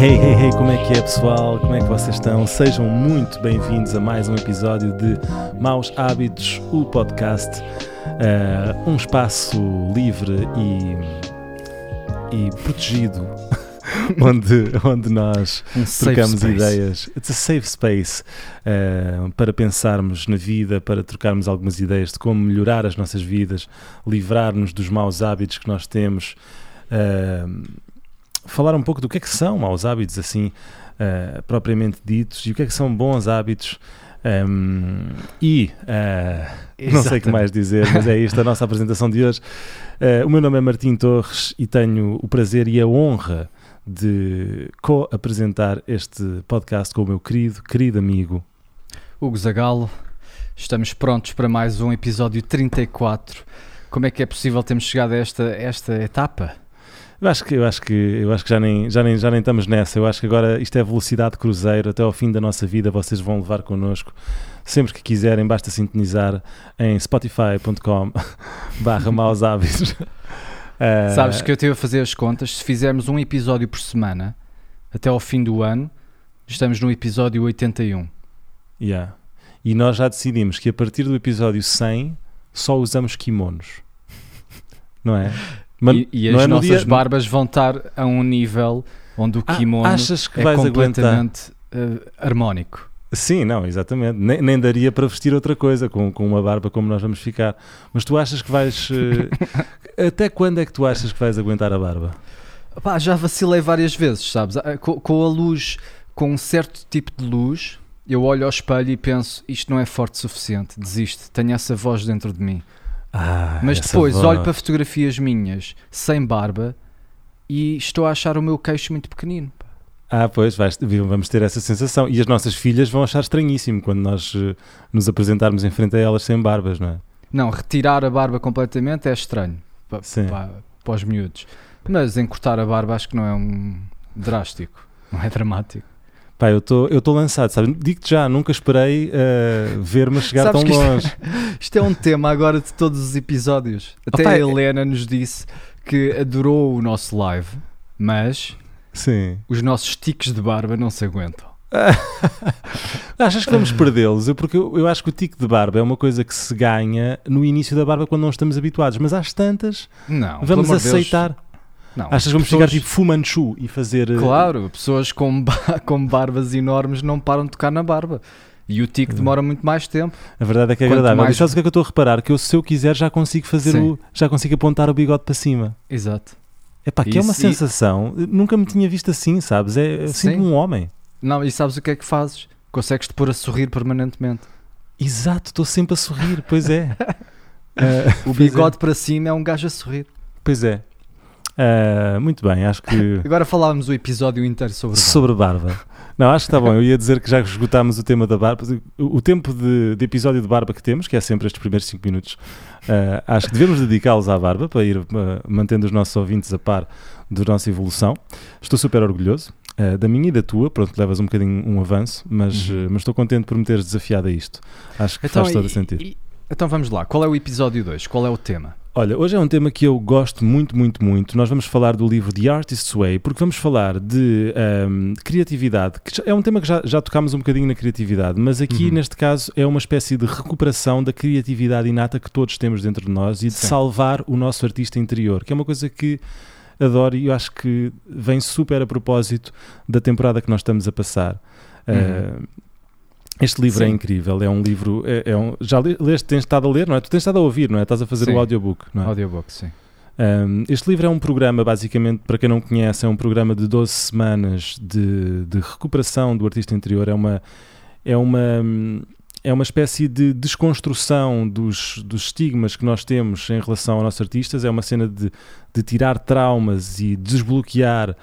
Hey, como é que é, pessoal? Como é que vocês estão? Sejam muito bem-vindos a mais um episódio de Maus Hábitos, o podcast. Um espaço livre e protegido onde nós trocamos ideias. It's a safe space para pensarmos na vida, para trocarmos algumas ideias de como melhorar as nossas vidas, livrar-nos dos maus hábitos que nós temos. Falar um pouco do que é que são maus hábitos, assim, propriamente ditos, e o que é que são bons hábitos. Não sei o que mais dizer, mas é isto a nossa apresentação de hoje. O meu nome é Martim Torres e tenho o prazer e a honra de co-apresentar este podcast com o meu querido amigo Hugo Zagalo. Estamos prontos para mais um episódio 34. Como é que é possível termos chegado a esta etapa? Eu acho que já nem estamos nessa. Eu acho que agora isto é velocidade cruzeiro. Até ao fim da nossa vida vocês vão levar connosco. Sempre que quiserem, basta sintonizar em spotify.com/maus hábitos. Sabes que eu estive a fazer as contas. Se fizermos um episódio por semana até ao fim do ano, estamos no episódio 81. Yeah. E nós já decidimos que a partir do episódio 100 só usamos kimonos. Não é? E as nossas barbas vão estar a um nível onde o kimono é completamente harmónico. Sim, não, exatamente. Nem daria para vestir outra coisa com uma barba como nós vamos ficar. Mas tu achas que vais... até quando é que tu achas que vais aguentar a barba? Pá, já vacilei várias vezes, sabes? Com a luz, com um certo tipo de luz, eu olho ao espelho e penso, isto não é forte o suficiente, desisto, tenho essa voz dentro de mim. Mas depois olho para fotografias minhas sem barba e estou a achar o meu queixo muito pequenino. Pois, vamos ter essa sensação. E as nossas filhas vão achar estranhíssimo quando nós nos apresentarmos em frente a elas sem barbas, não é? Não, retirar a barba completamente é estranho para os miúdos. Mas encurtar a barba acho que não é drástico, não é dramático. Pá, eu estou lançado, sabe? Digo-te já, nunca esperei ver-me chegar tão longe. Isto é um tema agora de todos os episódios. Até a Helena nos disse que adorou o nosso live, mas os nossos tiques de barba não se aguentam. Achas que vamos perdê-los? Porque eu acho que o tique de barba é uma coisa que se ganha no início da barba quando não estamos habituados, mas às tantas vamos aceitar. Não, achas que vamos chegar tipo Fu Manchu e fazer... Claro, pessoas com barbas enormes não param de tocar na barba. E o tique demora muito mais tempo. A verdade é que é agradável. E sabes o que é que eu estou a reparar? Que se eu quiser já consigo fazer já consigo apontar o bigode para cima. Exato. Que é uma sensação... Nunca me tinha visto assim, sabes? Sinto um homem. Não, e sabes o que é que fazes? Consegues-te pôr a sorrir permanentemente. Exato, estou sempre a sorrir, pois é. O bigode para cima é um gajo a sorrir. Pois é. Muito bem, acho que... Agora falávamos o episódio inteiro sobre barba. Não, acho que está bom. Eu ia dizer que já esgotámos o tema da barba. O tempo de episódio de barba que temos, que é sempre estes primeiros 5 minutos, acho que devemos dedicá-los à barba para ir mantendo os nossos ouvintes a par da nossa evolução. Estou super orgulhoso da minha e da tua. Pronto, levas um bocadinho um avanço, mas estou contente por me teres desafiado a isto. Acho que faz todo o sentido. Então vamos lá, qual é o episódio 2? Qual é o tema? Olha, hoje é um tema que eu gosto muito. Nós vamos falar do livro The Artist's Way, porque vamos falar de criatividade, que é um tema que já tocámos um bocadinho na criatividade, mas aqui neste caso é uma espécie de recuperação da criatividade inata que todos temos dentro de nós e de salvar o nosso artista interior, que é uma coisa que adoro e eu acho que vem super a propósito da temporada que nós estamos a passar. Este livro é incrível, é um livro... já leste, tens estado a ler, não é? Tu tens estado a ouvir, não é? Estás a fazer o audiobook, não é? Audiobook, sim. Este livro é um programa, basicamente, para quem não conhece, é um programa de 12 semanas de recuperação do artista interior. É uma espécie de desconstrução dos estigmas que nós temos em relação aos nossos artistas. É uma cena de tirar traumas e desbloquear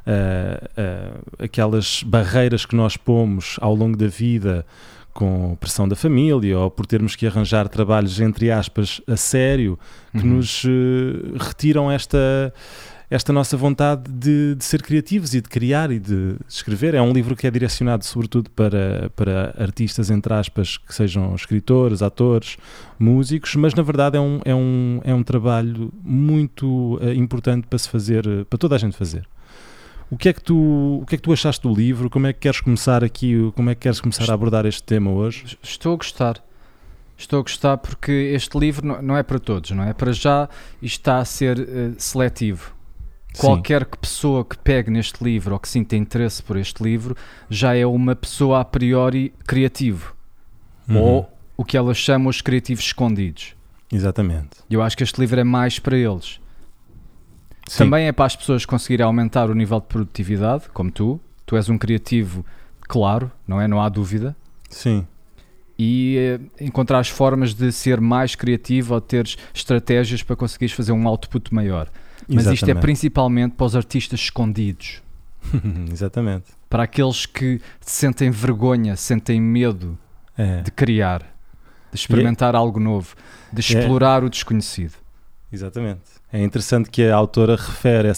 aquelas barreiras que nós pomos ao longo da vida com pressão da família ou por termos que arranjar trabalhos, entre aspas, a sério, que nos retiram esta nossa vontade de ser criativos e de criar e de escrever. É um livro que é direcionado sobretudo para artistas, entre aspas, que sejam escritores, atores, músicos, mas na verdade é um trabalho muito importante para se fazer, para toda a gente fazer. O que é que tu achaste do livro? Como é que queres começar aqui? Como é que queres começar a abordar este tema hoje? Estou a gostar porque este livro não é para todos, não é? Para já isto está a ser seletivo. Qualquer pessoa que pegue neste livro ou que sinta interesse por este livro já é uma pessoa a priori criativo. Ou o que elas chamam os criativos escondidos. Exatamente. Eu acho que este livro é mais para eles. Sim. Também é para as pessoas conseguirem aumentar o nível de produtividade, como tu. Tu és um criativo claro, não é? Não há dúvida. Sim. E encontrar as formas de ser mais criativo ou teres estratégias para conseguires fazer um output maior. Mas Exatamente. isto é principalmente para os artistas escondidos. Exatamente. Para aqueles que sentem vergonha, sentem medo de criar, de experimentar algo novo, de explorar o desconhecido. Exatamente. É interessante que a autora refere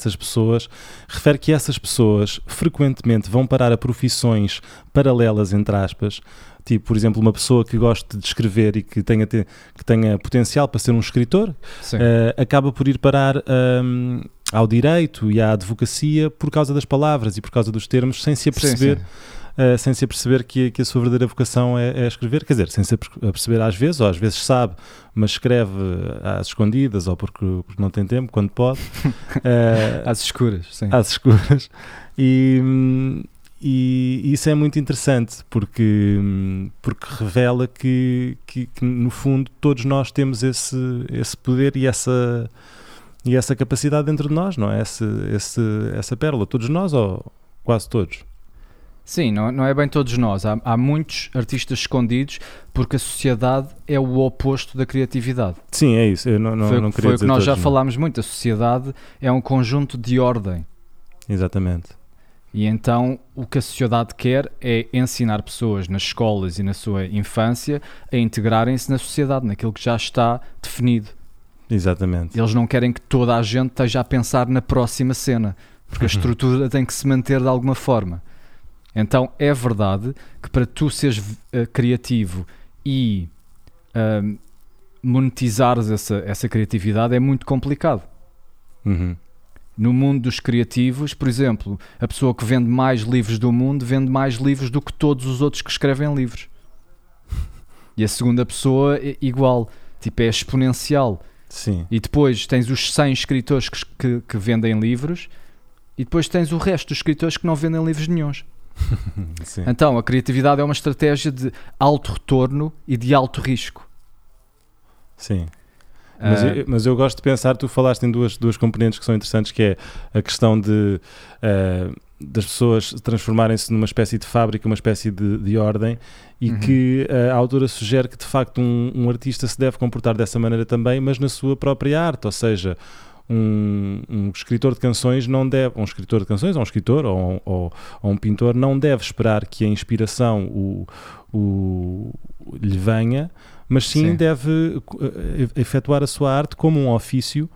que essas pessoas frequentemente vão parar a profissões paralelas, entre aspas, tipo, por exemplo, uma pessoa que goste de escrever e que tenha potencial para ser um escritor, acaba por ir parar ao direito e à advocacia por causa das palavras e por causa dos termos, sem se aperceber. Sem se aperceber que a sua verdadeira vocação é escrever, quer dizer, sem se aperceber às vezes sabe, mas escreve às escondidas ou porque não tem tempo, quando pode. Às escuras, sim. Às escuras. E isso é muito interessante porque revela que no fundo todos nós temos esse poder e essa capacidade dentro de nós, não é? Essa pérola, todos nós ou quase todos. Sim, não é bem todos nós. Há muitos artistas escondidos porque a sociedade é o oposto da criatividade. Sim, é isso. Eu não queria dizer foi o que nós já todos, falámos muito. A sociedade é um conjunto de ordem. Exatamente. E então o que a sociedade quer é ensinar pessoas nas escolas e na sua infância a integrarem-se na sociedade, naquilo que já está definido. Exatamente. Eles não querem que toda a gente esteja a pensar na próxima cena, porque a estrutura tem que se manter de alguma forma. Então é verdade que para tu seres criativo e monetizares essa criatividade é muito complicado. No mundo dos criativos, por exemplo, a pessoa que vende mais livros do mundo vende mais livros do que todos os outros que escrevem livros. E a segunda pessoa é igual, tipo, é exponencial. Sim. E depois tens os 100 escritores que vendem livros e depois tens o resto dos escritores que não vendem livros nenhuns. Sim. Então a criatividade é uma estratégia de alto retorno e de alto risco. Sim. Mas eu gosto de pensar, tu falaste em duas componentes que são interessantes, que é a questão das pessoas transformarem-se numa espécie de fábrica, uma espécie de ordem, e que a autora sugere que de facto um artista se deve comportar dessa maneira também, mas na sua própria arte, ou seja, um escritor de canções ou um escritor ou um pintor não deve esperar que a inspiração lhe venha, mas sim deve efetuar a sua arte como um ofício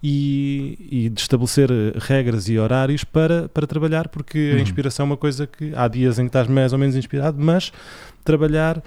e de estabelecer regras e horários para trabalhar, porque a inspiração é uma coisa que há dias em que estás mais ou menos inspirado, mas trabalhar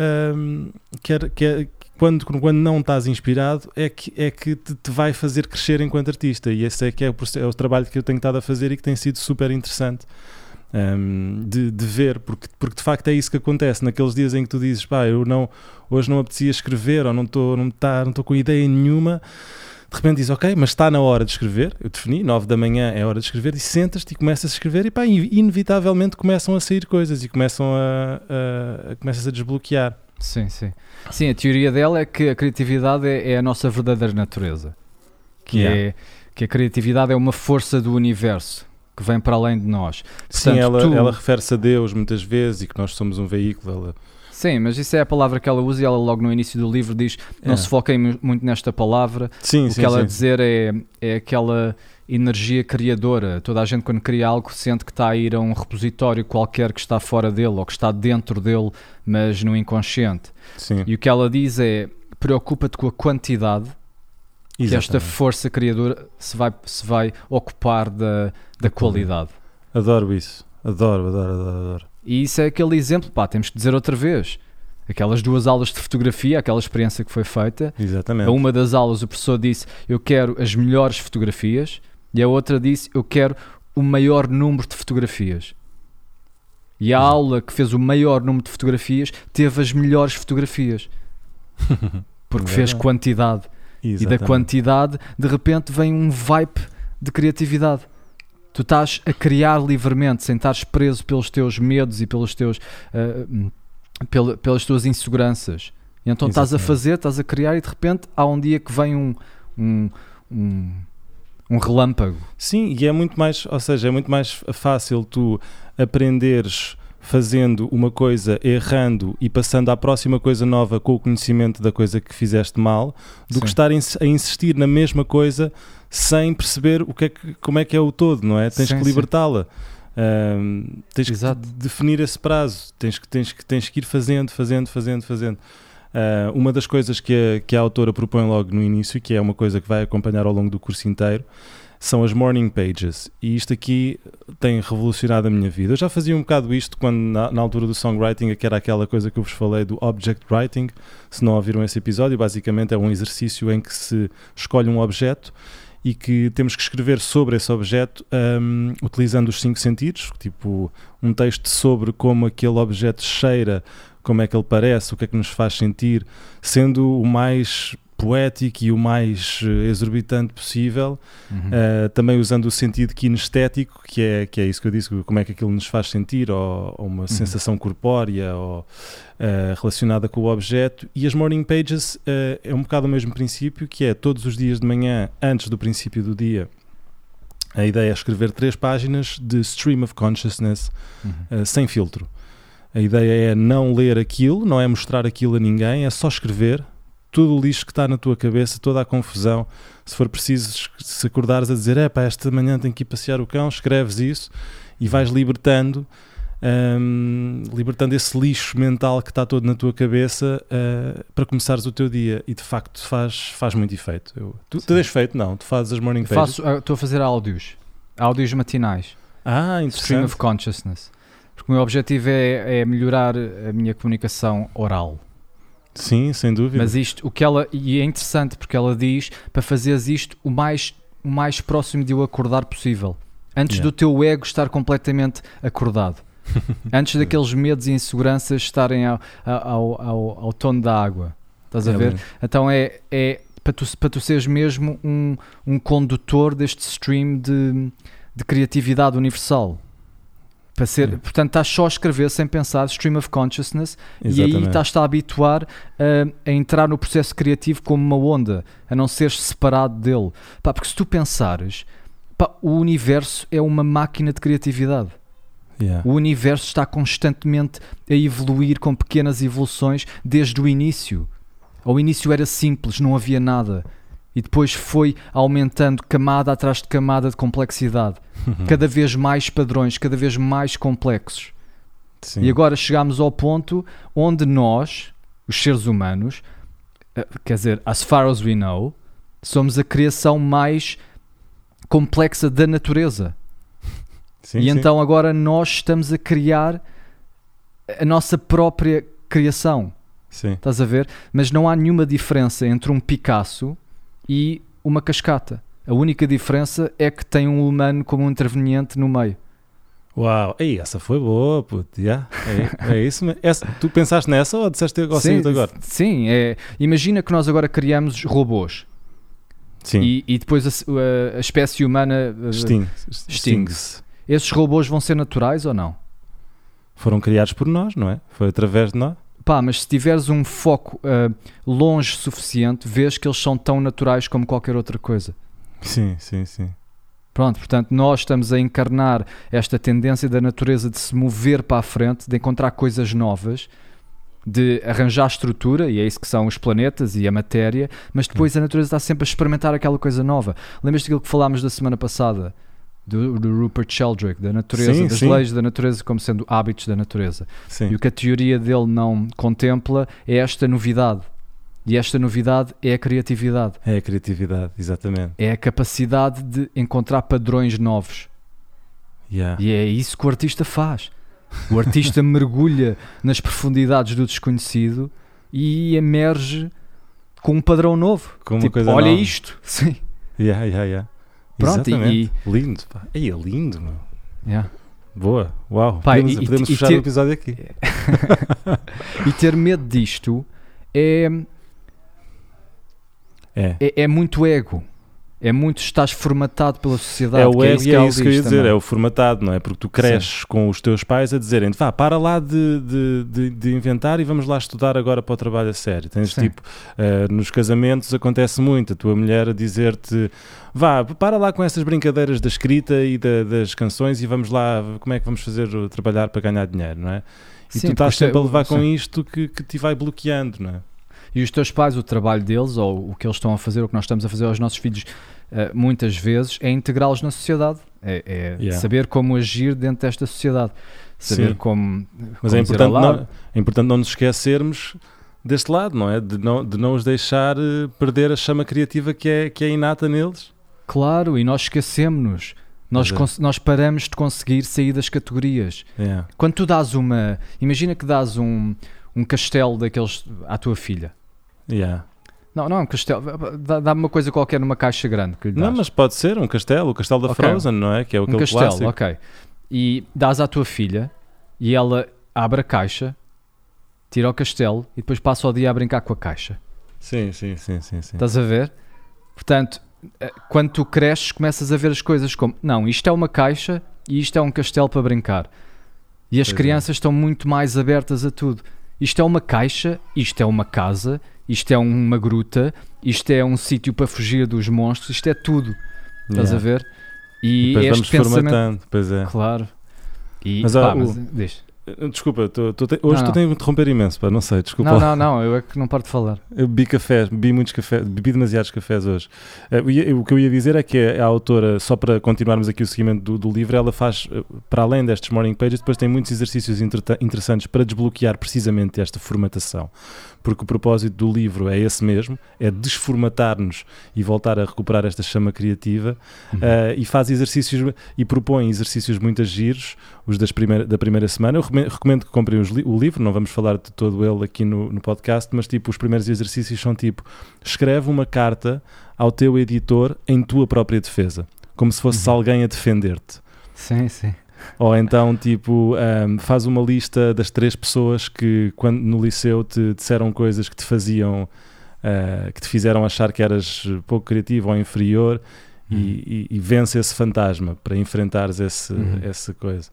quando não estás inspirado é que te vai fazer crescer enquanto artista, e esse é o trabalho que eu tenho estado a fazer e que tem sido super interessante de ver, porque de facto é isso que acontece naqueles dias em que tu dizes, hoje não apetecia escrever ou não estou com ideia nenhuma. De repente dizes, ok, mas está na hora de escrever. Eu defini, 9 da manhã é a hora de escrever, e sentas-te e começas a escrever e inevitavelmente começam a sair coisas e começas a desbloquear. Sim, a teoria dela é que a criatividade é a nossa verdadeira natureza, que a criatividade é uma força do universo que vem para além de nós. Sim, portanto, ela refere-se a Deus muitas vezes e que nós somos um veículo. Sim, mas isso é a palavra que ela usa, e ela logo no início do livro diz, não se foquem muito nesta palavra. O que ela dizer é aquela energia criadora. Toda a gente, quando cria algo, sente que está a ir a um repositório qualquer que está fora dele ou que está dentro dele, mas no inconsciente. Sim. E o que ela diz é, preocupa-te com a quantidade. Exatamente. Que esta força criadora se vai ocupar da qualidade. Adoro isso. Adoro. E isso é aquele exemplo, temos que dizer outra vez. Aquelas 2 aulas de fotografia, aquela experiência que foi feita. Exatamente. A uma das aulas o professor disse, eu quero as melhores fotografias, e a outra disse, eu quero o maior número de fotografias. E a aula que fez o maior número de fotografias teve as melhores fotografias. Porque fez quantidade. Exatamente. E da quantidade, de repente, vem um vibe de criatividade. Tu estás a criar livremente, sem estares preso pelos teus medos e pelos teus, pelas tuas inseguranças. E então estás a fazer, estás a criar, e de repente há um dia que vem um relâmpago. Sim, e é muito mais, ou seja, é muito mais fácil tu aprenderes fazendo uma coisa, errando e passando à próxima coisa nova com o conhecimento da coisa que fizeste mal, do que estar a insistir na mesma coisa sem perceber como é que é o todo, não é? Tens que libertá-la. Tens que definir esse prazo, tens que ir fazendo. Uma das coisas que a autora propõe logo no início, que é uma coisa que vai acompanhar ao longo do curso inteiro, são as morning pages, e isto aqui tem revolucionado a minha vida. Eu já fazia um bocado isto quando na altura do songwriting, que era aquela coisa que eu vos falei do object writing. Se não ouviram esse episódio, basicamente é um exercício em que se escolhe um objeto e que temos que escrever sobre esse objeto utilizando os 5 sentidos, tipo um texto sobre como aquele objeto cheira, como é que ele parece, o que é que nos faz sentir, sendo o mais poético e o mais exorbitante possível, também usando o sentido kinestético, que é isso que eu disse, como é que aquilo nos faz sentir, ou uma sensação corpórea, ou relacionada com o objeto. E as morning pages é um bocado o mesmo princípio, que é todos os dias de manhã, antes do princípio do dia, a ideia é escrever 3 páginas de stream of consciousness, sem filtro. A ideia é não ler aquilo, não é mostrar aquilo a ninguém, é só escrever todo o lixo que está na tua cabeça, toda a confusão. Se for preciso, se acordares a dizer, esta manhã tenho que ir passear o cão, escreves isso e vais libertando esse lixo mental que está todo na tua cabeça para começares o teu dia. E de facto faz muito efeito. Tu tens feito? Não, tu fazes as morning pages? Estou a fazer áudios matinais. Interessante. Stream of consciousness. Porque o meu objetivo é melhorar a minha comunicação oral. Sim, sem dúvida. Mas e é interessante porque ela diz para fazeres isto o mais próximo de eu acordar possível. Antes do teu ego estar completamente acordado. Antes daqueles medos e inseguranças estarem ao tono da água. Estás a ver? Bem. Então é para tu seres mesmo um condutor deste stream de criatividade universal. Portanto, estás só a escrever sem pensar, stream of consciousness. Exatamente. E aí estás-te a habituar a entrar no processo criativo como uma onda, a não seres separado dele. Porque se tu pensares, o universo é uma máquina de criatividade. O universo está constantemente a evoluir com pequenas evoluções desde o início. Ao início era simples, não havia nada. E depois foi aumentando camada atrás de camada de complexidade. Cada vez mais padrões, cada vez mais complexos. Sim. E agora chegámos ao ponto onde nós, os seres humanos, quer dizer, as far as we know, somos a criação mais complexa da natureza. Sim. Então agora nós estamos a criar a nossa própria criação. Sim. Estás a ver? Mas não há nenhuma diferença entre um Picasso e uma cascata. A única diferença é que tem um humano como um interveniente no meio. Uau, essa foi boa, puto. É isso mesmo. Tu pensaste nessa ou disseste agora? Sim, imagina que nós agora criamos robôs. Sim. E depois a espécie humana extingue-se. Esses robôs vão ser naturais ou não? Foram criados por nós, não é? Foi através de nós. Mas se tiveres um foco longe o suficiente, vês que eles são tão naturais como qualquer outra coisa. Sim. Pronto, portanto, nós estamos a encarnar esta tendência da natureza de se mover para a frente, de encontrar coisas novas, de arranjar estrutura, e é isso que são os planetas e a matéria, mas depois a natureza está sempre a experimentar aquela coisa nova. Lembras-te daquilo que falámos da semana passada? Do Rupert Sheldrake, da natureza, das leis da natureza como sendo hábitos da natureza. Sim. E o que a teoria dele não contempla é esta novidade. E esta novidade é a criatividade. É a criatividade, exatamente. É a capacidade de encontrar padrões novos. E é isso que o artista faz. O artista mergulha nas profundidades do desconhecido e emerge com um padrão novo. Com uma coisa olha nova. Isto. Sim. Yeah. Pronto, exatamente. Lindo, pá. É lindo, meu. Yeah. Boa, uau. Pá, podemos fechar o episódio aqui. E ter medo disto é muito ego. É muito, estás formatado pela sociedade. É o ego, que é isso que eu ia dizer, também. é o formatado, não é? Porque tu cresces com os teus pais a dizerem, vá, para lá de inventar e vamos lá estudar agora para o trabalho a sério. Tens tipo, nos casamentos acontece muito, a tua mulher a dizer-te, vá, para lá com essas brincadeiras da escrita e das canções e vamos lá, como é que vamos trabalhar para ganhar dinheiro, não é? E tu estás sempre a levar com isto que te vai bloqueando, não é? E os teus pais, o trabalho deles, ou o que eles estão a fazer, o que nós estamos a fazer aos nossos filhos, muitas vezes, é integrá-los na sociedade. Saber como agir dentro desta sociedade. Saber como. Mas é importante não nos esquecermos deste lado, não é? De não os deixar perder a chama criativa que é inata neles. Claro, e nós esquecemos-nos. Nós paramos de conseguir sair das categorias. Quando tu dás imagina que dás um castelo daqueles à tua filha. Não é um castelo. Dá-me uma coisa qualquer numa caixa grande que lhe dás. Não, mas pode ser o castelo da Frozen, não é? Que é aquele castelo, clássico. ok. E dás à tua filha e ela abre a caixa, tira o castelo e depois passa o dia a brincar com a caixa. Sim. Estás a ver? Portanto, quando tu cresces, começas a ver as coisas como, não, isto é uma caixa e isto é um castelo para brincar. E as crianças estão muito mais abertas a tudo. Isto é uma caixa, isto é uma casa, isto é uma gruta, isto é um sítio para fugir dos monstros, isto é tudo. Estás a ver? E depois este vamos pensamento... formatando, pois é. Claro. Mas desculpa, hoje estou a interromper imenso, pá, não sei, desculpa. Não, eu é que não paro de falar. Eu bebi muitos cafés, bebi demasiados cafés hoje. O que eu ia dizer é que a autora, só para continuarmos aqui o seguimento do livro, ela faz, para além destes morning pages, depois tem muitos exercícios interessantes para desbloquear precisamente esta formatação. Porque o propósito do livro é esse mesmo, é desformatar-nos e voltar a recuperar esta chama criativa, e faz exercícios e propõe exercícios muito giros, os da primeira semana. Eu recomendo que comprem o livro, não vamos falar de todo ele aqui no podcast, mas tipo, os primeiros exercícios são tipo, escreve uma carta ao teu editor em tua própria defesa, como se fosse alguém a defender-te. Sim. Ou então, tipo, faz uma lista das 3 pessoas que, quando no liceu te disseram coisas que te faziam, que te fizeram achar que eras pouco criativo ou inferior, e vence esse fantasma para enfrentares essa coisa.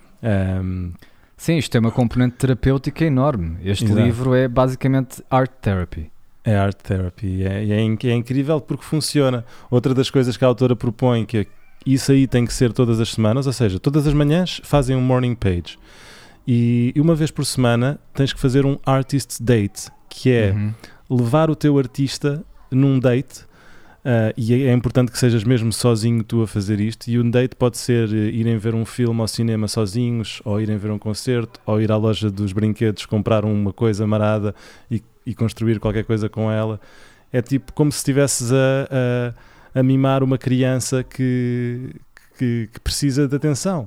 Sim, isto tem uma componente terapêutica enorme. Este livro é basicamente art therapy. É art therapy, é incrível porque funciona. Outra das coisas que a autora propõe, que isso aí tem que ser todas as semanas, ou seja, todas as manhãs fazem um morning page e uma vez por semana tens que fazer um artist date, que é levar o teu artista num date, e é importante que sejas mesmo sozinho tu a fazer isto, e um date pode ser irem ver um filme ao cinema sozinhos, ou irem ver um concerto, ou ir à loja dos brinquedos comprar uma coisa marada e construir qualquer coisa com ela. É tipo como se estivesses a mimar uma criança que precisa de atenção.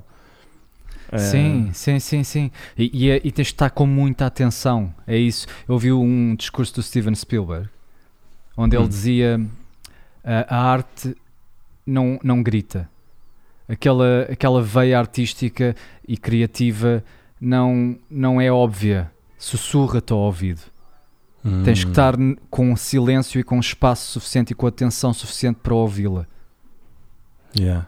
Sim. E tens de estar com muita atenção. É isso. Eu ouvi um discurso do Steven Spielberg onde ele dizia a arte não grita. Aquela veia artística e criativa não é óbvia. Sussurra-te ao ouvido. Tens que estar com silêncio e com espaço suficiente e com atenção suficiente para ouvi-la. Yeah.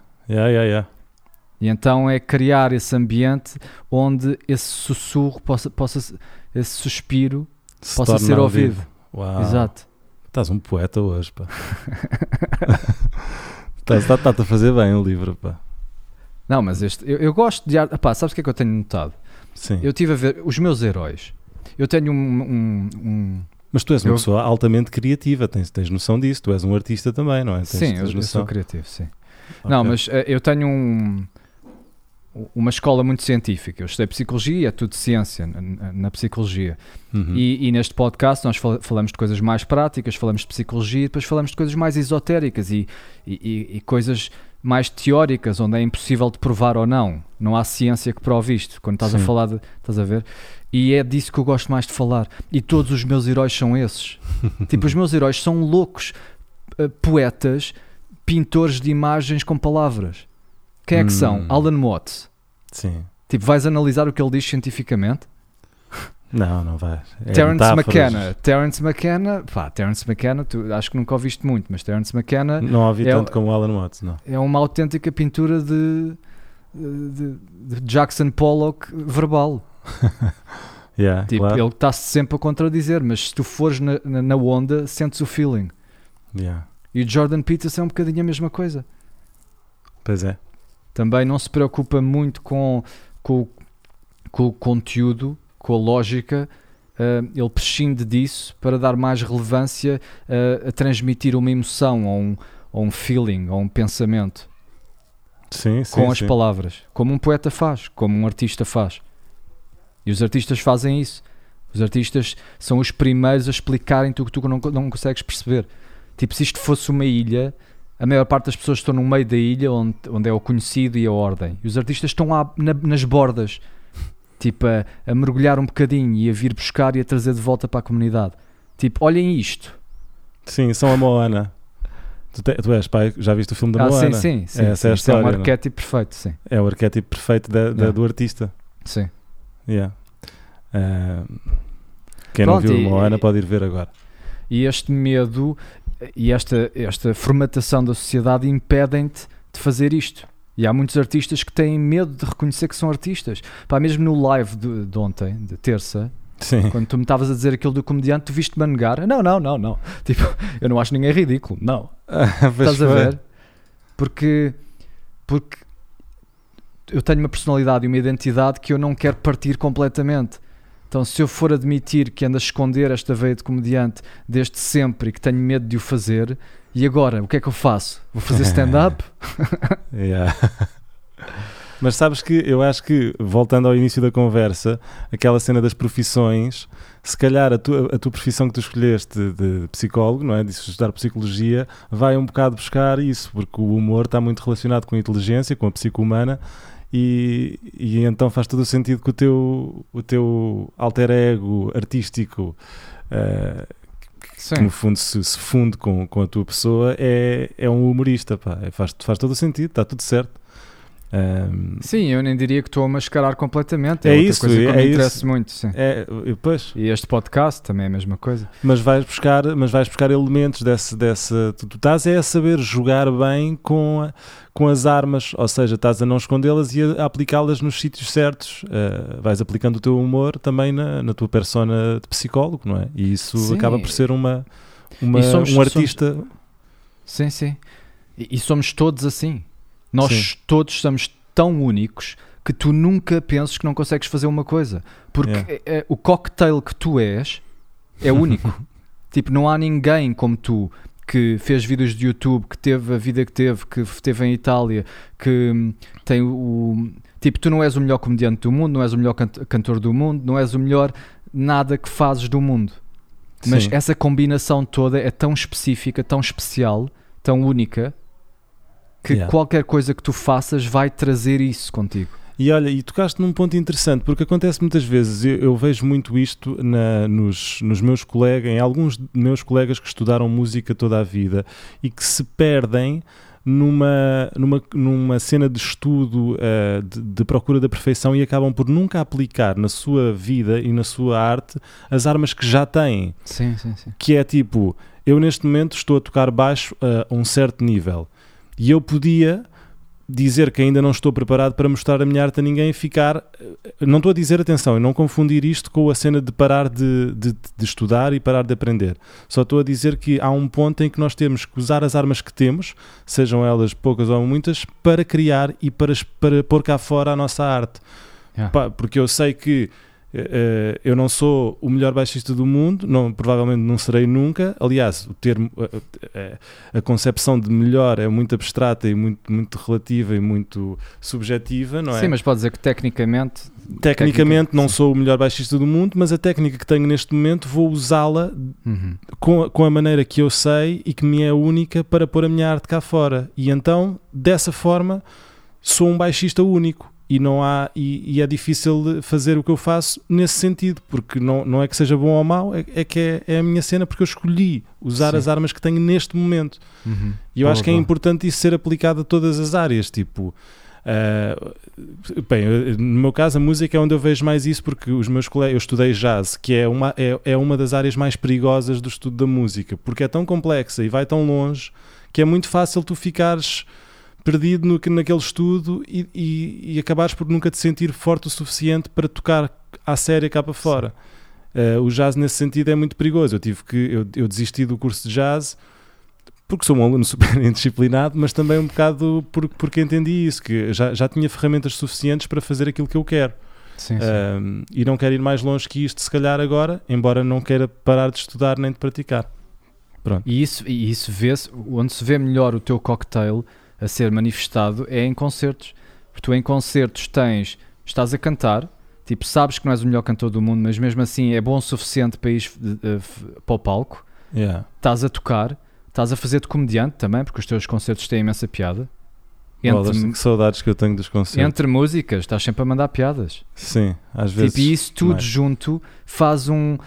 E então é criar esse ambiente onde esse sussurro esse suspiro possa ser ouvido. Uau. Exato. Estás um poeta hoje, pá. Está-te a fazer bem o livro, pá. Não, mas eu gosto de arte. Pá, sabes o que é que eu tenho notado? Sim. Eu estive a ver os meus heróis. Eu tenho Mas tu és uma pessoa altamente criativa, tens noção disso, tu és um artista também, não é? Sim, eu sou criativo, sim. Okay. Não, mas eu tenho uma escola muito científica. Eu estudei psicologia, é tudo ciência na psicologia. E neste podcast nós falamos de coisas mais práticas, falamos de psicologia, e depois falamos de coisas mais esotéricas e coisas mais teóricas, onde é impossível de provar ou não. Não há ciência que prove isto. Quando estás a falar estás a ver? E é disso que eu gosto mais de falar. E todos os meus heróis são esses. Tipo, os meus heróis são loucos, poetas, pintores de imagens com palavras. Quem é que são? Alan Watts. Sim. Tipo, vais analisar o que ele diz cientificamente? Não vais. Terence McKenna, tu acho que nunca ouviste muito, mas Terence McKenna não ouvi tanto como o Alan Watts, não. É uma autêntica pintura de Jackson Pollock verbal. Tipo, claro. Ele está-se sempre a contradizer, mas se tu fores na onda, sentes o feeling. E o Jordan Peterson é um bocadinho a mesma coisa. Pois é. Também não se preocupa muito com o conteúdo, com a lógica. Ele prescinde disso para dar mais relevância a transmitir uma emoção ou um feeling, ou um pensamento. Sim, com as palavras, como um poeta faz, como um artista faz. E os artistas fazem isso. Os artistas são os primeiros a explicarem-te o que tu não consegues perceber. Tipo, se isto fosse uma ilha, a maior parte das pessoas estão no meio da ilha onde é o conhecido e a ordem. E os artistas estão lá nas bordas, tipo, a mergulhar um bocadinho e a vir buscar e a trazer de volta para a comunidade. Tipo, olhem isto. Sim, são a Moana. Tu és pai, já viste o filme da Moana? Sim. Essa é a história, é um arquétipo perfeito, sim. É o arquétipo perfeito do artista. Sim. Quem não viu Moana pode ir ver agora. E este medo e esta formatação da sociedade impedem-te de fazer isto. E há muitos artistas que têm medo de reconhecer que são artistas. Pá, mesmo no live de ontem, de terça, sim. Quando tu me estavas a dizer aquilo do comediante, tu viste-me a negar. Não. Tipo, eu não acho ninguém ridículo. Não. Estás a ver? Porque eu tenho uma personalidade e uma identidade que eu não quero partir completamente. Então, se eu for admitir que ando a esconder esta veia de comediante desde sempre e que tenho medo de o fazer, e agora, o que é que eu faço? Vou fazer stand-up? Mas sabes que eu acho que, voltando ao início da conversa, aquela cena das profissões, se calhar a tua profissão que tu escolheste de psicólogo, não é? De estudar psicologia, vai um bocado buscar isso, porque o humor está muito relacionado com a inteligência, com a psique humana, e então faz todo o sentido que o teu alter ego artístico, que no fundo se funde com a tua pessoa, é um humorista, pá. Faz todo o sentido, está tudo certo. Sim, eu nem diria que estou a mascarar completamente. É outra isso, coisa que me interessa isso. muito. Sim. Pois. E este podcast também é a mesma coisa. Mas vais buscar elementos dessa. Tu estás a saber jogar bem com as armas, ou seja, estás a não escondê-las e a aplicá-las nos sítios certos. Vais aplicando o teu humor também na tua persona de psicólogo, não é? E isso sim. acaba por ser um artista. Sim. E somos todos assim. Nós sim. todos somos tão únicos que tu nunca penses que não consegues fazer uma coisa. Porque o cocktail que tu és é único. Tipo, não há ninguém como tu que fez vídeos de YouTube, que teve a vida que esteve em Itália, que tem Tipo, tu não és o melhor comediante do mundo, não és o melhor cantor do mundo, não és o melhor nada que fazes do mundo. Mas sim. essa combinação toda é tão específica, tão especial, tão única, que qualquer coisa que tu faças vai trazer isso contigo. E olha, e tocaste num ponto interessante, porque acontece muitas vezes, eu vejo muito isto nos meus colegas, em alguns meus colegas que estudaram música toda a vida e que se perdem numa cena de estudo, de procura da perfeição, e acabam por nunca aplicar na sua vida e na sua arte as armas que já têm. Sim. Que é tipo, eu neste momento estou a tocar baixo a um certo nível. E eu podia dizer que ainda não estou preparado para mostrar a minha arte a ninguém e ficar... Não estou a dizer, atenção, e não confundir isto com a cena de parar de estudar e parar de aprender. Só estou a dizer que há um ponto em que nós temos que usar as armas que temos, sejam elas poucas ou muitas, para criar e para pôr cá fora a nossa arte. Porque eu sei que eu não sou o melhor baixista do mundo, provavelmente não serei nunca. Aliás, o termo, a concepção de melhor é muito abstrata e muito, muito relativa e muito subjetiva, não é? Sim, mas pode dizer que tecnicamente não sou o melhor baixista do mundo, mas a técnica que tenho neste momento vou usá-la com a maneira que eu sei e que me é única para pôr a minha arte cá fora. E então, dessa forma, sou um baixista único. e não há e é difícil fazer o que eu faço nesse sentido, porque não é que seja bom ou mau, é que é a minha cena, porque eu escolhi usar as armas que tenho neste momento. E eu acho que é importante isso ser aplicado a todas as áreas, tipo bem, no meu caso a música é onde eu vejo mais isso, porque os meus colegas, eu estudei jazz, que é uma das áreas mais perigosas do estudo da música, porque é tão complexa e vai tão longe que é muito fácil tu ficares perdido naquele estudo e acabares por nunca te sentir forte o suficiente para tocar à séria cá para fora. O jazz nesse sentido é muito perigoso. Eu desisti do curso de jazz porque sou um aluno super indisciplinado, mas também um bocado porque entendi isso, que já tinha ferramentas suficientes para fazer aquilo que eu quero. Sim. E não quero ir mais longe que isto, se calhar agora, embora não queira parar de estudar nem de praticar. Pronto. E isso vê-se, onde se vê melhor o teu cocktail a ser manifestado é em concertos. Porque tu em concertos estás a cantar, tipo, sabes que não és o melhor cantor do mundo, mas mesmo assim é bom o suficiente para ir para o palco. Estás a tocar, estás a fazer de comediante também, porque os teus concertos têm imensa piada. Que saudades que eu tenho dos concertos. Entre músicas, estás sempre a mandar piadas. Sim, às vezes. Tipo, e isso tudo junto faz um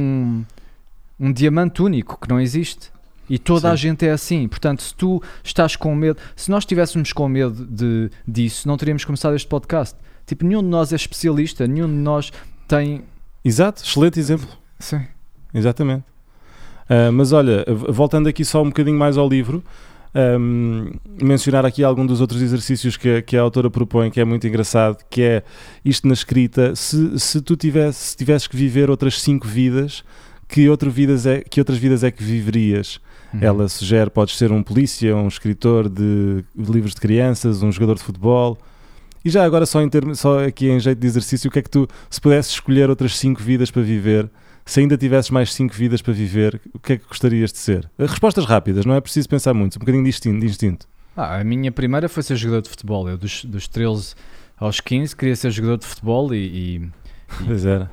diamante único que não existe. E toda a gente é assim. Portanto, se tu estás com medo, se nós estivéssemos com medo disso, não teríamos começado este podcast. Tipo, nenhum de nós é especialista, nenhum de nós tem... Exato, excelente exemplo. Sim. Exatamente. Mas olha, voltando aqui só um bocadinho mais ao livro, mencionar aqui algum dos outros exercícios que a autora propõe, que é muito engraçado, que é isto na escrita. Se tu tivesses que viver outras 5 vidas, que outras vidas é que viverias? Ela sugere, podes ser um polícia, um escritor de livros de crianças, um jogador de futebol. E já agora, só aqui em jeito de exercício, o que é que tu, se pudesses escolher outras 5 vidas para viver, se ainda tivesses mais 5 vidas para viver, o que é que gostarias de ser? Respostas rápidas, não é preciso pensar muito, um bocadinho de instinto. A minha primeira foi ser jogador de futebol. Eu dos 13 aos 15 queria ser jogador de futebol Pois era.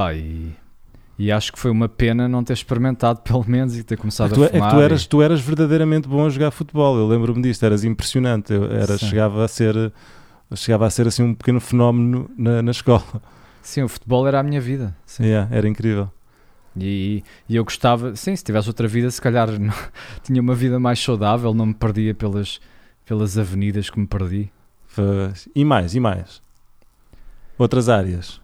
E acho que foi uma pena não ter experimentado, pelo menos, e ter começado a fumar. Tu eras verdadeiramente bom a jogar futebol, eu lembro-me disto, eras impressionante. Chegava a ser assim um pequeno fenómeno na escola. Sim, o futebol era a minha vida. Sim. Era incrível. E eu gostava, sim, se tivesse outra vida, se calhar tinha uma vida mais saudável, não me perdia pelas avenidas que me perdi. E mais? Outras áreas?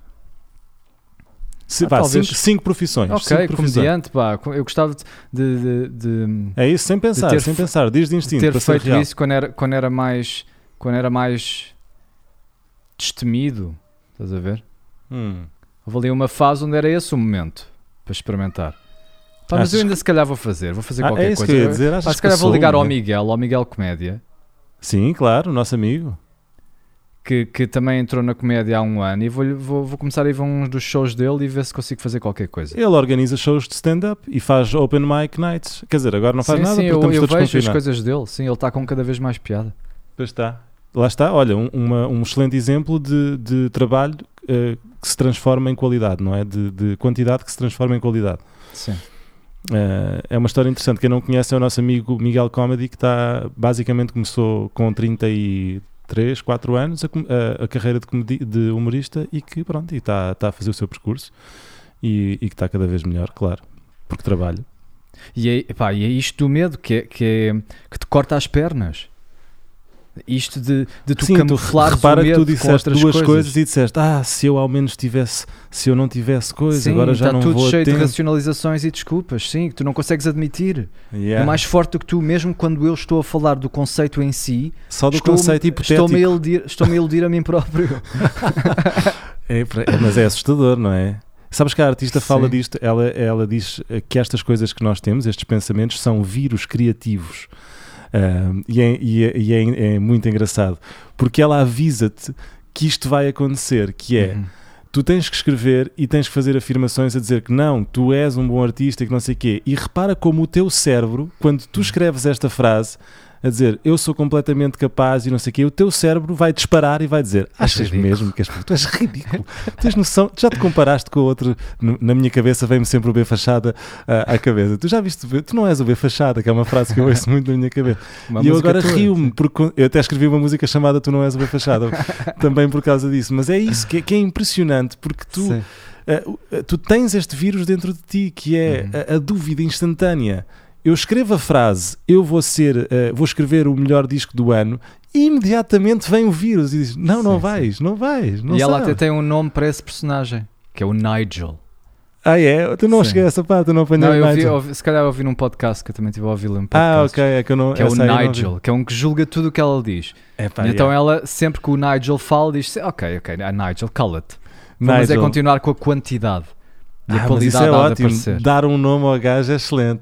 Talvez 5 profissões. Ok, comediante, eu gostava de é isso, sem pensar, diz de instinto. Ter feito isso quando era mais destemido, estás a ver? Houve ali uma fase onde era esse o momento para experimentar. Mas eu ainda se calhar vou fazer qualquer coisa. Que eu ia dizer, se calhar vou ligar ao Miguel Comédia. Sim, claro, o nosso amigo. Que também entrou na comédia há um ano, e vou começar a ir a uns dos shows dele e ver se consigo fazer qualquer coisa. Ele organiza shows de stand-up e faz open mic nights. Quer dizer, agora não faz nada porque estamos todos confinados. Eu vejo as coisas dele, sim, ele está com cada vez mais piada. Pois está. Lá está, olha, um excelente exemplo de trabalho que se transforma em qualidade, não é? De quantidade que se transforma em qualidade. Sim. É uma história interessante. Quem não conhece é o nosso amigo Miguel Comedy, que basicamente começou com 33, 4 anos a carreira de humorista e que pronto, está a fazer o seu percurso e que está cada vez melhor, claro, porque trabalha. E é isto do medo que te corta as pernas. Isto de tu camuflares repara o medo. Que tu disseste duas coisas e disseste, se eu ao menos se eu não tivesse coisa, sim, agora já não vou. Está tudo cheio de racionalizações e desculpas, sim, que tu não consegues admitir. É mais forte do que tu, mesmo quando eu estou a falar do conceito em si. Só do conceito hipotético. Estou-me a iludir a mim próprio. Mas é assustador, não é? Sabes que a artista fala disto, ela diz que estas coisas que nós temos, estes pensamentos, são vírus criativos. E é muito engraçado porque ela avisa-te que isto vai acontecer, que é tu tens que escrever e tens que fazer afirmações a dizer que não, tu és um bom artista e que não sei o quê, e repara como o teu cérebro, quando tu escreves esta frase, a dizer eu sou completamente capaz e não sei o quê, o teu cérebro vai disparar e vai dizer achas mesmo que tu és ridículo? Tens noção? Já te comparaste com o outro? Na minha cabeça vem-me sempre o B Fachada à cabeça. Tu já viste? Tu não és o B Fachada, que é uma frase que eu ouço muito na minha cabeça. E eu agora rio-me, porque eu até escrevi uma música chamada Tu Não És o B Fachada, também por causa disso. Mas é isso que é impressionante, porque tu tens este vírus dentro de ti, que é a dúvida instantânea. Eu escrevo a frase, eu vou escrever o melhor disco do ano, e imediatamente vem o vírus e diz, não vais. Não e ela até tem um nome para esse personagem, que é o Nigel. Ah, é? Tu não cheguei a essa parte, eu não apanhei o Nigel. Se calhar eu ouvi num podcast, que eu também estive a ouvir um podcast. Ok, é que eu não... Que é o Nigel, que é um que julga tudo o que ela diz. Então ela, sempre que o Nigel fala, diz, ok, Nigel, cala-te. Mas é continuar com a quantidade. E a qualidade mas isso é ótimo. Aparecer. Dar um nome ao gajo é excelente.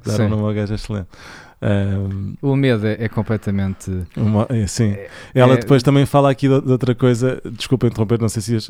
O medo é completamente... Sim. Ela depois também fala aqui de outra coisa. Desculpa interromper, não sei se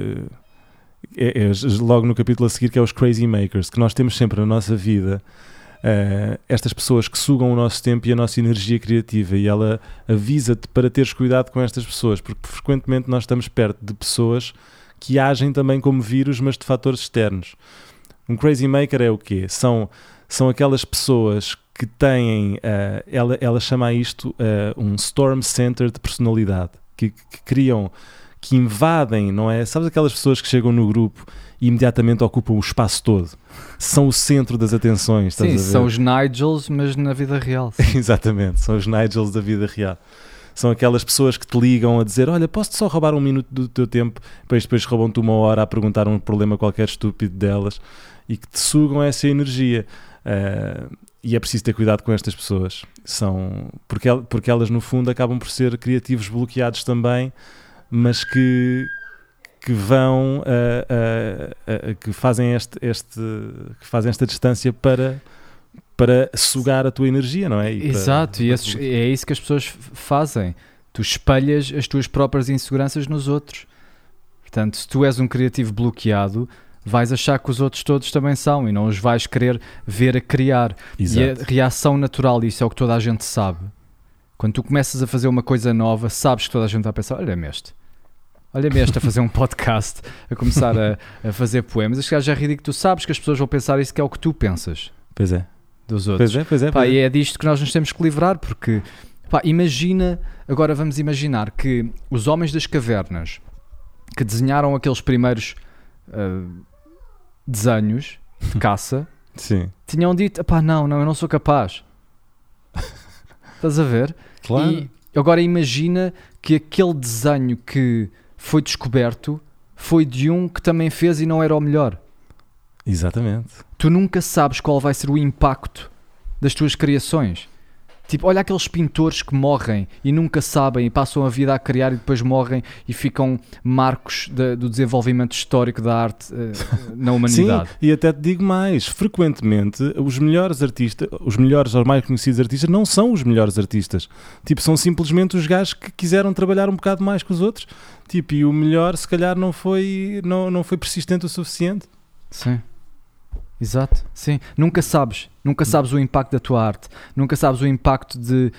logo no capítulo a seguir, que é os crazy makers, que nós temos sempre na nossa vida, estas pessoas que sugam o nosso tempo e a nossa energia criativa, e ela avisa-te para teres cuidado com estas pessoas, porque frequentemente nós estamos perto de pessoas que agem também como vírus, mas de fatores externos. Um crazy maker é o quê? São aquelas pessoas que têm, ela chama isto um storm center de personalidade, que criam, que invadem, não é? Sabes aquelas pessoas que chegam no grupo e imediatamente ocupam o espaço todo? São o centro das atenções. Estás a ver? São os Nigels, mas na vida real. Exatamente, são os Nigels da vida real. São aquelas pessoas que te ligam a dizer, olha, posso-te só roubar um minuto do teu tempo, depois roubam-te uma hora a perguntar um problema qualquer estúpido delas, e que te sugam essa energia. E é preciso ter cuidado com estas pessoas. Porque elas, no fundo, acabam por ser criativos bloqueados também, mas que vão que fazem esta distância para sugar a tua energia, não é? Exato, e é isso que as pessoas fazem. Tu espelhas as tuas próprias inseguranças nos outros. Portanto, se tu és um criativo bloqueado, vais achar que os outros todos também são, e não os vais querer ver a criar. Exato. E a reação natural disso é o que toda a gente sabe. Quando tu começas a fazer uma coisa nova, sabes que toda a gente vai pensar, olha-me este a fazer um podcast, a começar a fazer poemas. Este gajo é ridículo. Tu sabes que as pessoas vão pensar isso, que é o que tu pensas. Pois é. Dos outros. Pois é. E é disto que nós nos temos que livrar, porque agora vamos imaginar que os homens das cavernas que desenharam aqueles primeiros desenhos de caça Sim. tinham dito, não, eu não sou capaz. Estás a ver? Claro. E agora imagina que aquele desenho que foi descoberto foi de um que também fez e não era o melhor. Exatamente. Tu nunca sabes qual vai ser o impacto das tuas criações. Tipo, olha aqueles pintores que morrem e nunca sabem e passam a vida a criar e depois morrem e ficam marcos do desenvolvimento histórico da arte na humanidade. Sim, e até te digo mais, frequentemente os melhores artistas, os melhores ou mais conhecidos artistas não são os melhores artistas. Tipo, são simplesmente os gajos que quiseram trabalhar um bocado mais que os outros. Tipo, e o melhor se calhar não foi persistente o suficiente. Sim. Exato, sim. Nunca sabes o impacto da tua arte, nunca sabes o impacto de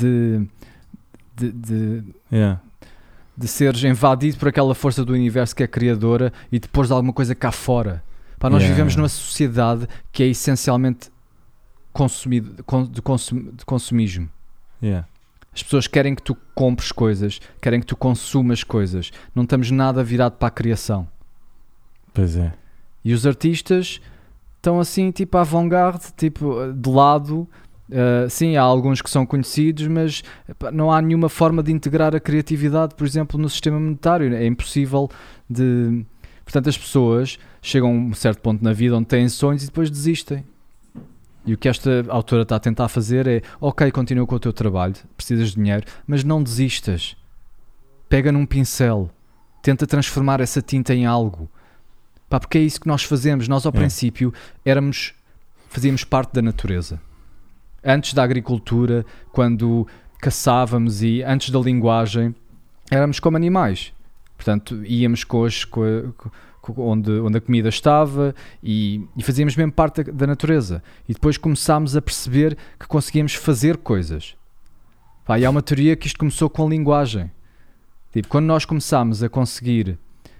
seres invadido por aquela força do universo que é criadora e de pôres alguma coisa cá fora. Nós vivemos numa sociedade que é essencialmente de consumismo. As pessoas querem que tu compres coisas, querem que tu consumas coisas. Não estamos nada virado para a criação. Pois é. E os artistas estão assim, tipo, avant-garde, tipo, de lado. Sim, há alguns que são conhecidos, mas não há nenhuma forma de integrar a criatividade, por exemplo, no sistema monetário. É impossível de... Portanto, as pessoas chegam a um certo ponto na vida onde têm sonhos e depois desistem. E o que esta autora está a tentar fazer é, ok, continua com o teu trabalho, precisas de dinheiro, mas não desistas. Pega num pincel, tenta transformar essa tinta em algo. Porque é isso que nós fazemos. Nós, ao princípio, fazíamos parte da natureza. Antes da agricultura, quando caçávamos e antes da linguagem, éramos como animais. Portanto, íamos onde a comida estava e fazíamos mesmo parte da natureza. E depois começámos a perceber que conseguíamos fazer coisas. Pá, e há uma teoria que isto começou com a linguagem. Tipo, quando nós começámos a conseguir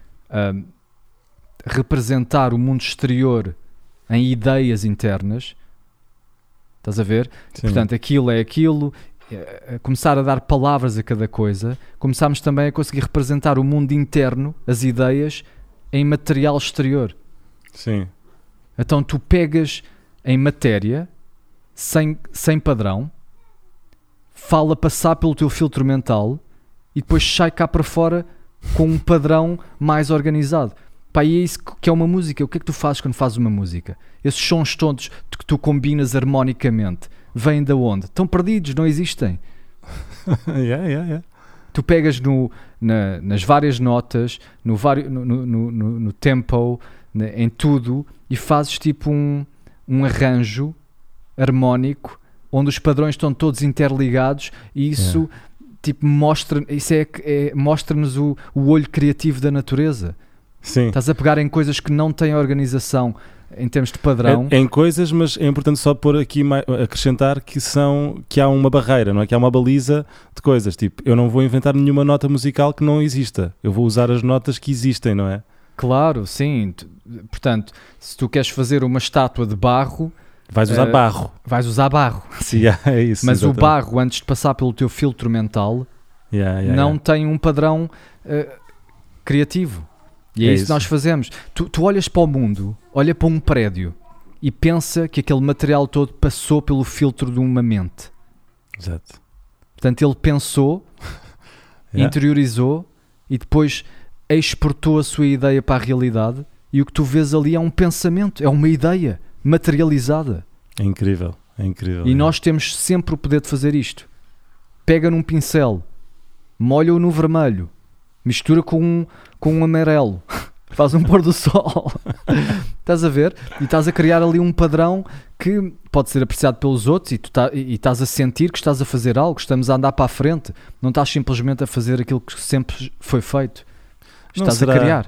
representar o mundo exterior em ideias internas, estás a ver? Sim. Portanto, aquilo é aquilo, começar a dar palavras a cada coisa, começámos também a conseguir representar o mundo interno, as ideias, em material exterior. Sim. Então tu pegas em matéria, sem padrão, fala passar pelo teu filtro mental e depois sai cá para fora com um padrão mais organizado. Pá, e é isso que é uma música. O que é que tu fazes quando fazes uma música? Esses sons todos que tu combinas harmonicamente vêm de onde? Estão perdidos, não existem. Yeah. Tu pegas nas várias notas, no tempo, em tudo, e fazes tipo um arranjo harmónico onde os padrões estão todos interligados, e isso tipo, mostra-nos o olho criativo da natureza. Sim. Estás a pegar em coisas que não têm organização em termos de padrão. Em coisas, mas é importante só pôr aqui, acrescentar que há uma barreira, não é? Que há uma baliza de coisas. Tipo, eu não vou inventar nenhuma nota musical que não exista. Eu vou usar as notas que existem, não é? Claro, sim. Portanto, se tu queres fazer uma estátua de barro, vais usar barro. Vais usar barro. Sim. É isso, mas exatamente. o barro, antes de passar pelo teu filtro mental, não tem um padrão criativo. E é isso que nós fazemos. Tu olhas para o mundo, olha para um prédio e pensa que aquele material todo passou pelo filtro de uma mente. Exato. Portanto, ele pensou, interiorizou e depois exportou a sua ideia para a realidade, e o que tu vês ali é um pensamento, é uma ideia materializada. É incrível. E nós temos sempre o poder de fazer isto. Pega num pincel, molha-o no vermelho, mistura com um amarelo, faz um pôr do sol. Estás a ver? E estás a criar ali um padrão que pode ser apreciado pelos outros, e estás a sentir que estás a fazer algo, estamos a andar para a frente, não estás simplesmente a fazer aquilo que sempre foi feito. Estás a criar.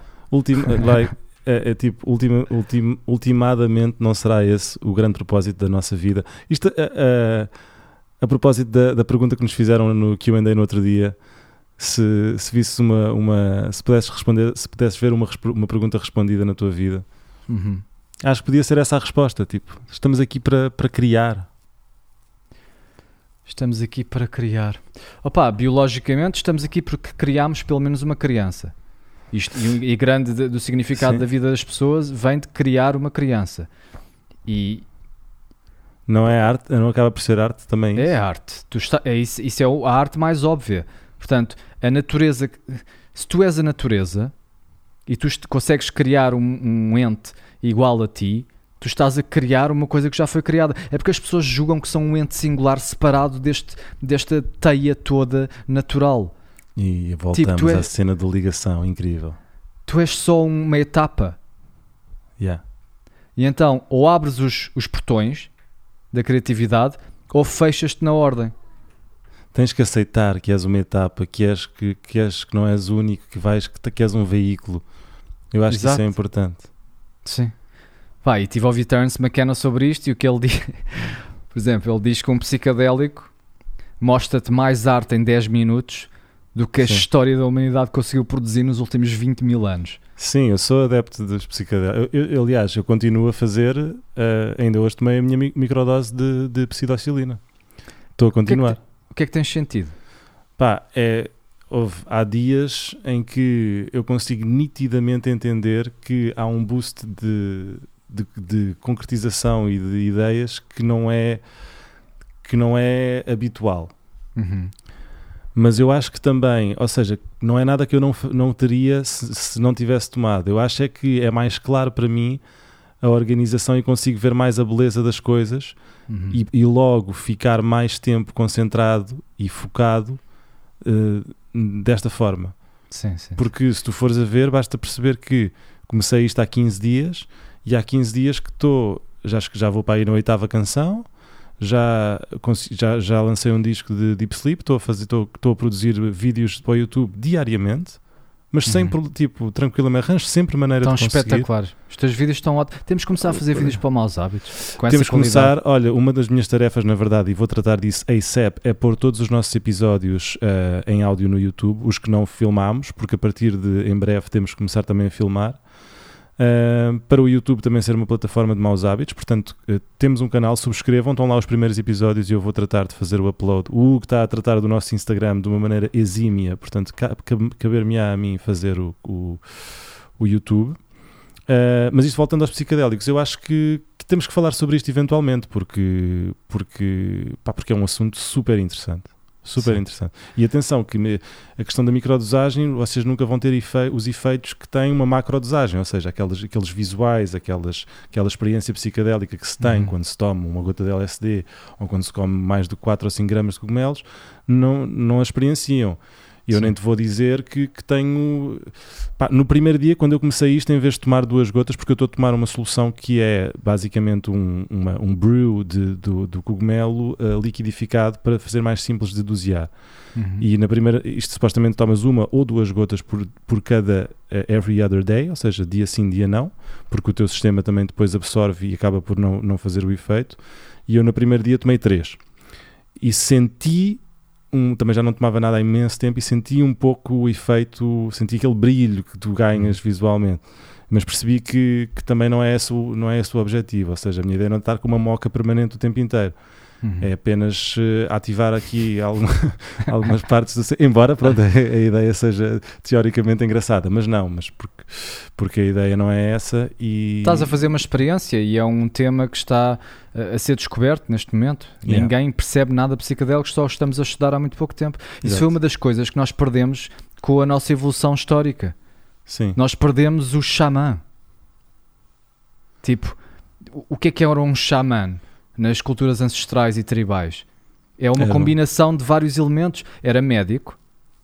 Ultimadamente não será esse o grande propósito da nossa vida. Isto a propósito da pergunta que nos fizeram no Q&A no outro dia. Se visses se pudesses responder, se pudesses ver uma pergunta respondida na tua vida, acho que podia ser essa a resposta. Tipo, estamos aqui para criar. Estamos aqui para criar. Opa, biologicamente estamos aqui porque criámos pelo menos uma criança. E grande do significado da vida das pessoas vem de criar uma criança. E não é arte? Não acaba por ser arte também? É arte. Isso é a arte mais óbvia. Portanto, a natureza, se tu és a natureza e tu consegues criar um ente igual a ti, tu estás a criar uma coisa que já foi criada. É porque as pessoas julgam que são um ente singular separado desta teia toda natural. E voltamos à cena de ligação, incrível. Tu és só uma etapa. E então, ou abres os portões da criatividade, ou fechas-te na ordem. Tens que aceitar que és uma etapa, que não és único, que és um veículo. Eu acho que isso é importante. Sim. Vai, e tive a ouvir Terence McKenna sobre isto, e o que ele diz, por exemplo, ele diz que um psicadélico mostra-te mais arte em 10 minutos do que a história da humanidade conseguiu produzir nos últimos 20 mil anos. Sim, eu sou adepto dos psicadélicos. Aliás, eu continuo a fazer, ainda hoje tomei a minha microdose de psilocilina. Estou a continuar. O que é que tens sentido? Há dias em que eu consigo nitidamente entender que há um boost de concretização e de ideias que não é habitual. Mas eu acho que também, ou seja, não é nada que eu não teria se não tivesse tomado. Eu acho é que é mais claro para mim a organização e consigo ver mais a beleza das coisas e logo ficar mais tempo concentrado e focado desta forma. Sim. Porque se tu fores a ver, basta perceber que comecei isto há 15 dias e há 15 dias que acho que já vou para aí na 8ª canção, já lancei um disco de Deep Sleep, estou a produzir vídeos para o YouTube diariamente, mas sem, tipo, tranquilamente, arranjo sempre maneira Estão de conseguir. espetaculares. Os teus vídeos estão ótimos. Temos que começar a fazer vídeos para maus hábitos. Com Temos essa que começar, olha, uma das minhas tarefas, na verdade, e vou tratar disso ASAP, é pôr todos os nossos episódios em áudio no YouTube, os que não filmámos, porque a partir de, em breve, temos que começar também a filmar. Para o YouTube também ser uma plataforma de maus hábitos, portanto temos um canal, subscrevam, estão lá os primeiros episódios e eu vou tratar de fazer o upload. O Hugo está a tratar do nosso Instagram de uma maneira exímia, portanto caber-me-á a mim fazer o YouTube. Mas isto voltando aos psicadélicos, eu acho que temos que falar sobre isto eventualmente, porque é um assunto super interessante. Super interessante. E atenção, que a questão da microdosagem, vocês nunca vão ter os efeitos que tem uma macrodosagem, ou seja, aqueles visuais, aquela experiência psicadélica que se tem quando se toma uma gota de LSD ou quando se come mais de 4 ou 5 gramas de cogumelos, não a experienciam. E eu nem te vou dizer que tenho... no primeiro dia, quando eu comecei isto, em vez de tomar 2 gotas, porque eu estou a tomar uma solução que é basicamente um brew do cogumelo liquidificado para fazer mais simples de dosear. E na primeira, isto supostamente tomas 1 ou 2 gotas por cada every other day, ou seja, dia sim, dia não, porque o teu sistema também depois absorve e acaba por não fazer o efeito. E eu no primeiro dia tomei 3. E senti... também já não tomava nada há imenso tempo e senti um pouco o efeito, senti aquele brilho que tu ganhas visualmente, mas percebi que também não é esse o objetivo, ou seja, a minha ideia não é estar com uma moca permanente o tempo inteiro, é apenas ativar aqui algumas partes embora pronto, a ideia seja teoricamente engraçada, mas porque a ideia não é essa. E estás a fazer uma experiência e é um tema que está a ser descoberto neste momento. Ninguém percebe nada de psicadélicos, só estamos a estudar há muito pouco tempo. Isso foi uma das coisas que nós perdemos com a nossa evolução histórica. Sim. Nós perdemos o xamã. Tipo, o que era um xamã nas culturas ancestrais e tribais? É uma combinação de vários elementos. Era médico,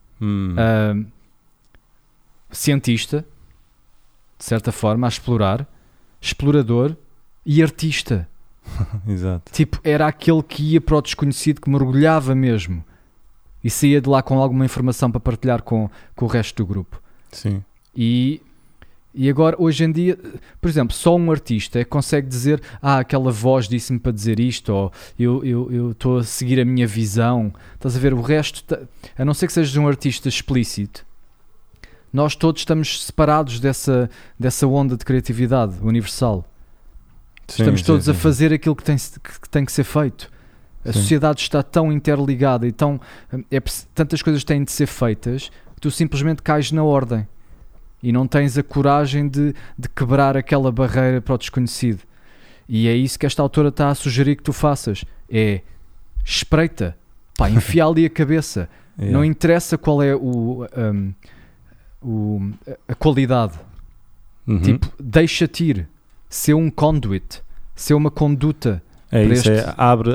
cientista, de certa forma, a explorar, explorador e artista. Exato. Tipo, era aquele que ia para o desconhecido, que mergulhava mesmo e saía de lá com alguma informação para partilhar com o resto do grupo. Sim. E agora, hoje em dia, por exemplo, só um artista é que consegue dizer aquela voz disse-me para dizer isto, ou eu estou a seguir a minha visão. Estás a ver? O resto, a não ser que sejas um artista explícito, nós todos estamos separados dessa onda de criatividade universal. Estamos todos a fazer aquilo que tem que ser feito. A sociedade está tão interligada e tantas coisas têm de ser feitas que tu simplesmente cais na ordem e não tens a coragem de quebrar aquela barreira para o desconhecido. E é isso que esta autora está a sugerir que tu faças. É espreita, enfia ali a cabeça. Não interessa qual é a qualidade. Tipo, deixa-te ir. Ser um conduit, ser uma conduta. É isso, abre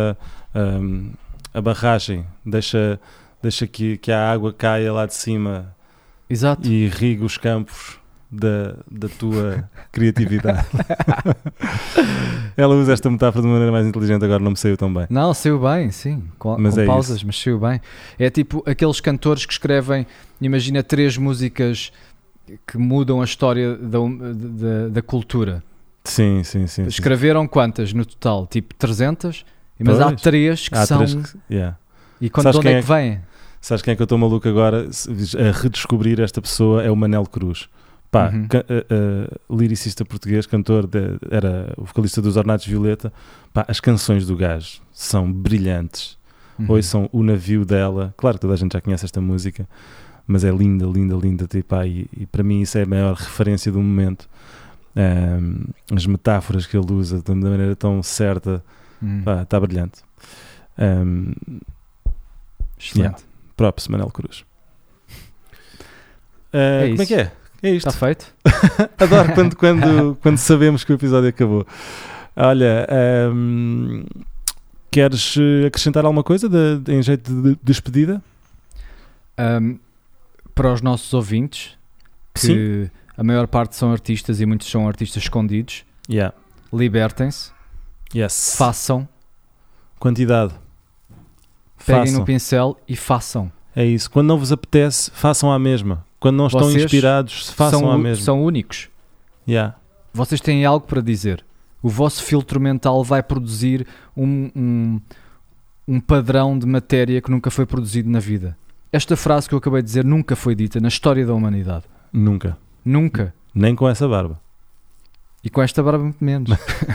a barragem, deixa que a água caia lá de cima. Exato. E irriga os campos da tua criatividade. Ela usa esta metáfora de uma maneira mais inteligente, agora não me saiu tão bem. Não, saiu bem, sim, com pausas, isso. Mas saiu bem. É tipo aqueles cantores que escrevem, imagina 3 músicas que mudam a história da cultura. Sim. Escreveram quantas no total? Tipo 300? Mas há 3 que são... E de onde é que vêm? Sabes quem é que eu estou maluco agora a redescobrir esta pessoa? É o Manel Cruz. Liricista português, cantor, era o vocalista dos Ornatos Violeta. As canções do gajo são brilhantes. Ouçam O Navio dela. Claro que toda a gente já conhece esta música, mas é linda. Tipo, e para mim isso é a maior referência do momento. As metáforas que ele usa de maneira tão certa, está brilhante. Excelente. Props, Manel Cruz. Como é que é? É isto. Está feito? Adoro quando sabemos que o episódio acabou. Olha, queres acrescentar alguma coisa em jeito de despedida? Para os nossos ouvintes, que Sim. A maior parte são artistas e muitos são artistas escondidos, libertem-se, façam, quantidade, peguem no pincel e façam. É isso, quando não vos apetece, façam à mesma. Quando não estão Vocês inspirados, façam a mesma. São únicos. Yeah. Vocês têm algo para dizer. O vosso filtro mental vai produzir um padrão de matéria que nunca foi produzido na vida. Esta frase que eu acabei de dizer nunca foi dita na história da humanidade. Nunca. Nunca. Nem com essa barba. E com esta barba muito menos.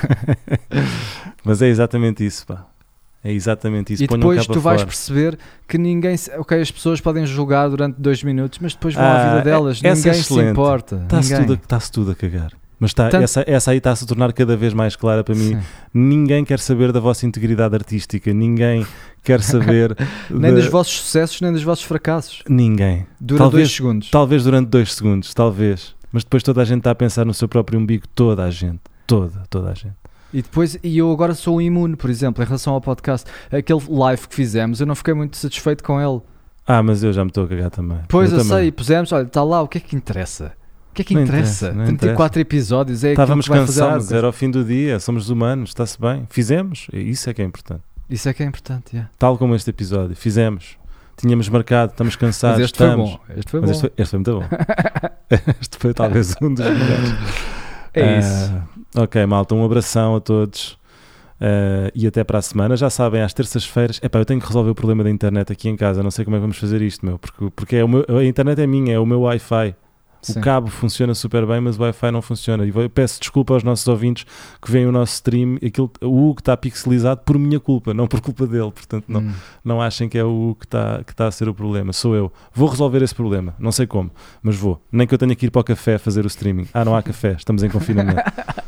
Mas é exatamente isso, pá. É exatamente isso. E Ponham depois cá tu para vais fora. perceber que ninguém... Ok, as pessoas podem julgar durante 2 minutos, mas depois vão à vida delas. essa é Ninguém se excelente. importa. Está-se tudo a cagar. Mas Tanto- essa aí está-se a tornar cada vez mais clara para mim. Sim. Ninguém quer saber da vossa integridade artística. Ninguém quer saber... Nem dos vossos sucessos, nem dos vossos fracassos. Ninguém. Dura 2 segundos. Talvez durante 2 segundos, talvez. Mas depois toda a gente está a pensar no seu próprio umbigo. Toda a gente. Toda a gente. E eu agora sou imune, por exemplo, em relação ao podcast. Aquele live que fizemos, eu não fiquei muito satisfeito com ele. Mas eu já me estou a cagar também. Pois eu também. sei, pusemos, olha, está lá, o que é que interessa? O que é que Não interessa? interessa, não 34 episódios, é aquilo Estávamos que vai fazer alguma cansados, coisa. era o fim do dia, somos humanos, está-se bem. Fizemos, isso é que é importante. Isso é que é importante, yeah. Tal como este episódio, fizemos. Tínhamos marcado, estamos cansados, Mas este foi estamos. bom. Este foi Mas bom. este foi muito bom. Este foi talvez um dos melhores. É isso. Ok, malta, um abração a todos. E até para a semana. Já sabem, às terças-feiras. Eu tenho que resolver o problema da internet aqui em casa. Não sei como é que vamos fazer isto, meu. Porque a internet é minha, é o meu Wi-Fi. Sim. O cabo funciona super bem, mas o Wi-Fi não funciona. E eu peço desculpa aos nossos ouvintes que veem o nosso stream. O Hugo está pixelizado por minha culpa, não por culpa dele. Portanto, não achem que é o Hugo que está a ser o problema. Sou eu. Vou resolver esse problema. Não sei como, mas vou. Nem que eu tenha que ir para o café fazer o streaming. Não há café. Estamos em confinamento.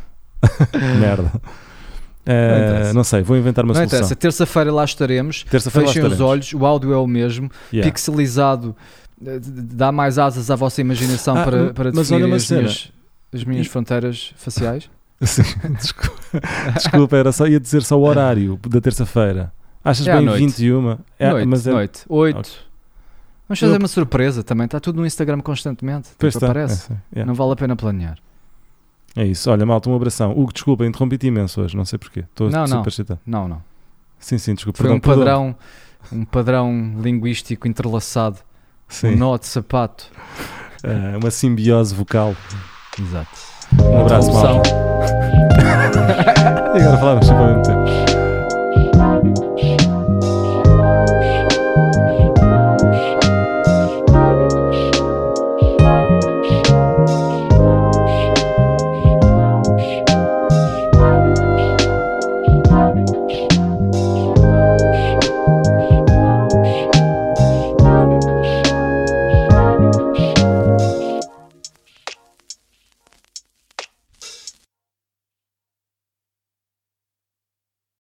Merda. Não sei, vou inventar uma Não solução. interessa, terça-feira lá estaremos. Terça-feira lá Fechem os estaremos. olhos, o áudio é o mesmo. Yeah. Pixelizado dá mais asas à vossa imaginação para mas olha definir uma as cena. as minhas fronteiras faciais. Sim, desculpa, era só ia dizer só o horário da terça-feira. Achas É à bem noite. 21? Noite, 8. Ok. Vamos fazer uma surpresa também. Está tudo no Instagram constantemente. Pois Tipo, está. aparece. Não vale a pena planear. É isso. Olha, malta, um abração. Hugo, desculpa, interrompi-te imenso hoje. Não sei porquê. Estou super excitado. Não. Sim, desculpa. Foi Perdão. um padrão linguístico entrelaçado. Sim. Um nó de sapato. Uma simbiose vocal. Exato. Um abraço, malta. E agora falamos sempre ao mesmo tempo.